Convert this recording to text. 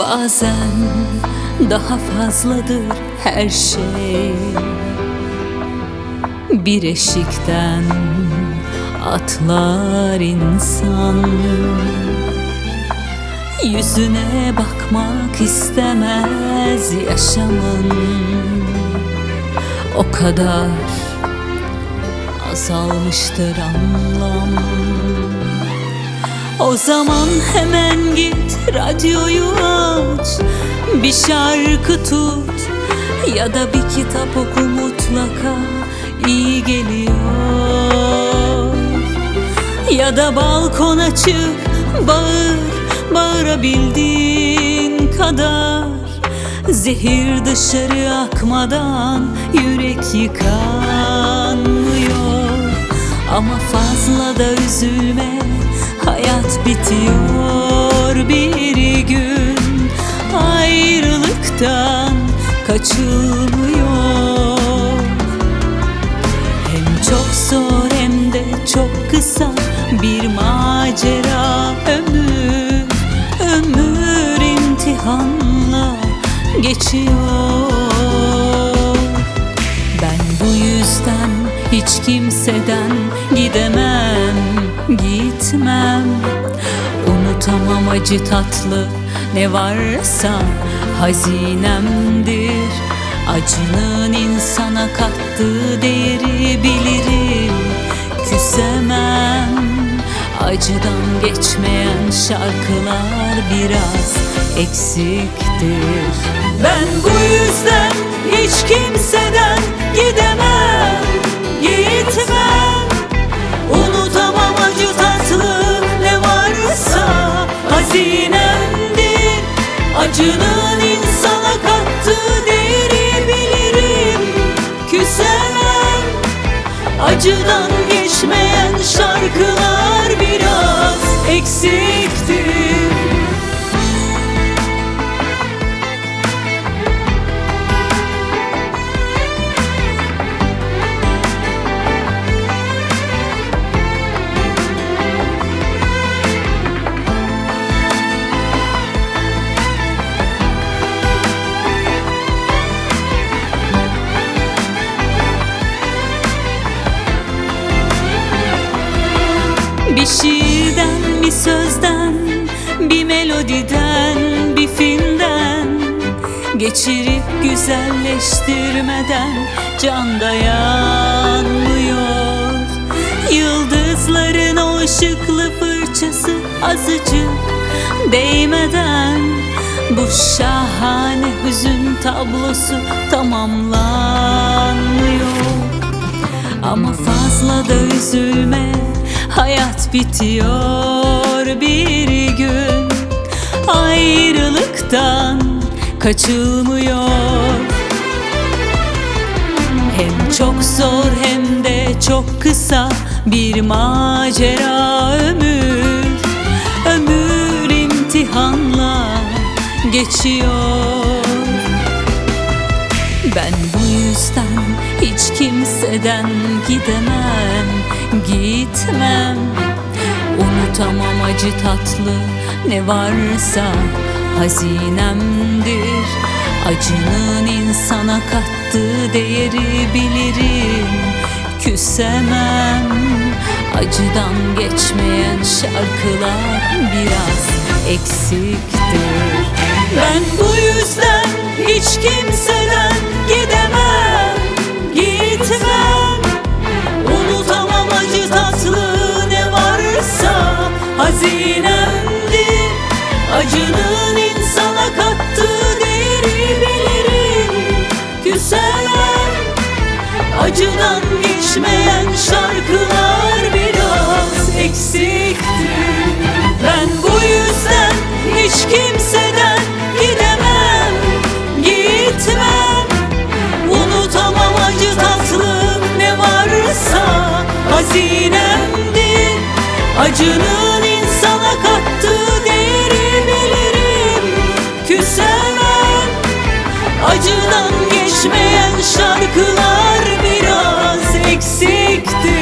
Bazen daha fazladır her şey. Bir eşikten atlar insan, yüzüne bakmak istemez yaşamın. O kadar azalmıştır anlam. O zaman hemen git radyoyu aç, bir şarkı tut ya da bir kitap oku, mutlaka iyi geliyor. Ya da balkona çık, bağır, bağırabildiğin kadar. Zehir dışarı akmadan yürek yıkanmıyor. Ama fazla da üzülme, hayat bitiyor bir gün. Ayrılıktan kaçılmıyor. Hem çok zor hem de çok kısa bir macera ömür. Ömür imtihanla geçiyor. Ben bu yüzden hiç kimseden gidemem, gitmem. Unutamam acı tatlı ne varsa hazinemdir. Acının insana kattığı değeri bilirim. Küsemem, acıdan geçmeyen şarkılar biraz eksiktir. Ben bu yüzden hiç kimseden gidemem, gitmem. Unutamam acı tatlı ne varsa hazinemdir. Acının insana kattığı değeri bilirim. Küsemem, acıdan geçmeyen şarkılar biraz eksiktir. Bir şiirden, bir sözden, bir melodiden, bir filmden geçirip güzelleştirmeden can dayanmıyor. Yıldızların o ışıklı fırçası azıcık değmeden bu şahane hüzün tablosu tamamlanmıyor. Ama fazla da üzülme, hayat bitiyor bir gün. Ayrılıktan kaçılmıyor. Hem çok zor hem de çok kısa bir macera ömür. Ömür imtihanla geçiyor. Ben bu yüzden hiç kimseden gidemem, gitmem. Unutamam acı tatlı ne varsa hazinemdir. Acının insana kattığı değeri bilirim. Küsemem, acıdan geçmeyen şarkılar biraz eksiktir. Ben bu yüzden hiç kimseden gidemem, gitmem. Unutamam acı tatlı ne varsa hazinemdir. Acının insana kattığı değeri bilirim. Küsemem, acıdan geçmeyen şarkılar biraz eksiktir. Ben bu yüzden hiç kimseden gidemem, gitmem. Unutamam acı tatlı ne varsa hazinemdir. Acının insana kattığı değeri bilirim. Küsemem, acıdan geçmeyen şarkılar biraz eksiktir.